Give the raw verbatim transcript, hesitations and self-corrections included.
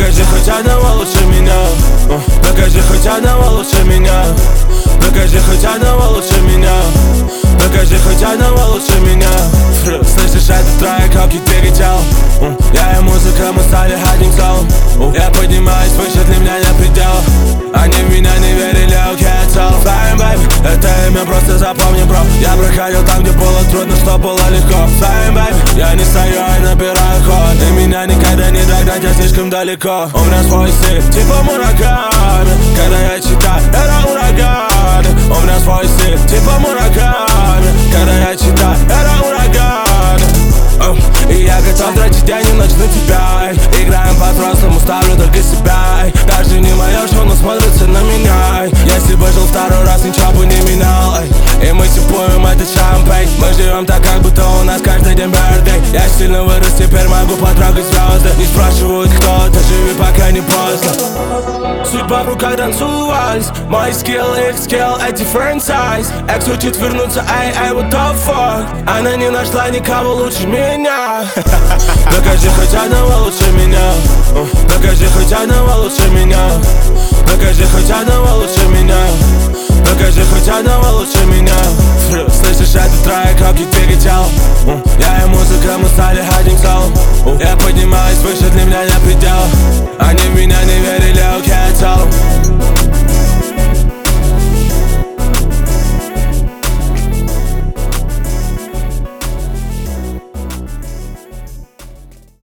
Покажи хоть одного лучше меня. Покажи хоть одного лучше меня. Покажи хоть одного лучше меня. Покажи хоть одного лучше меня. Слышишь этот трек, как и перетел. Я и музыка, мы стали одним целым. Я поднимаюсь выше, для меня нет предела. Они в меня не верили, окей, okay, it's Flying, baby, это имя просто запомни, бро. Я проходил там, где было трудно, что было легко. Flying, baby, я не стою, я набираю ход. И меня никогда не догнать, я слишком далеко. У меня свой стиль, типа Мураками. Когда я читаю, это ураган. У меня свой стиль, типа Мураками. Когда я читаю, это ураган. И я готов тратить день и ночь на тебя. Играем по-взрослому, ставлю только себя. Даже не мое шоу, но смотрится на меня. Если бы жил второй раз, ничего бы не менял. И мы сипуем этот шампейн. Мы живем так, как будто у нас каждый день birthday. Я сильно вырос, теперь могу потрогать звезды. Не спрашивают кто-то, живи пока не поздно. Судьба в руках танцевались. Мой скилл, их скилл, a different size. Экс хочет вернуться, ай, ай, what the fuck. Она не нашла никого лучше меня. Покажи хоть одного лучше меня. Покажи хоть одного лучше меня. Покажи хоть одного лучше меня.